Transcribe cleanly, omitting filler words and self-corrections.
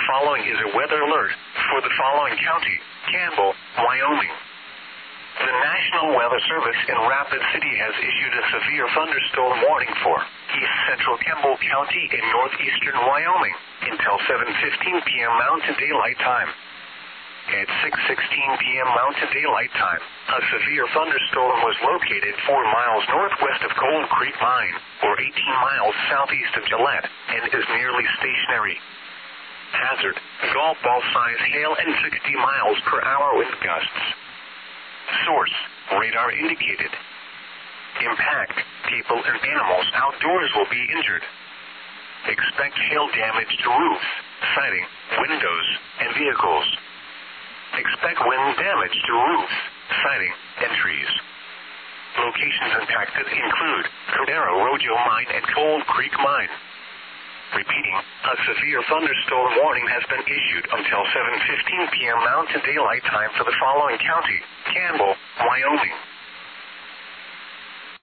The following is a weather alert for the following county, Campbell, Wyoming. The National Weather Service in Rapid City has issued a severe thunderstorm warning for east central Campbell County in northeastern Wyoming until 7:15 p.m. Mountain Daylight Time. At 6:16 p.m. Mountain Daylight Time, a severe thunderstorm was located 4 miles northwest of Cold Creek Mine, or 18 miles southeast of Gillette, and is nearly stationary. Hazard: golf ball size hail and 60 miles per hour wind gusts. Source: radar indicated. Impact: people and animals outdoors will be injured. Expect hail damage to roofs, siding, windows, and vehicles. Expect wind damage to roofs, siding, and trees. Locations impacted include Cordero Rojo Mine and Cold Creek Mine. Repeating, a severe thunderstorm warning has been issued until 7:15 p.m. Mountain Daylight Time for the following county, Campbell, Wyoming.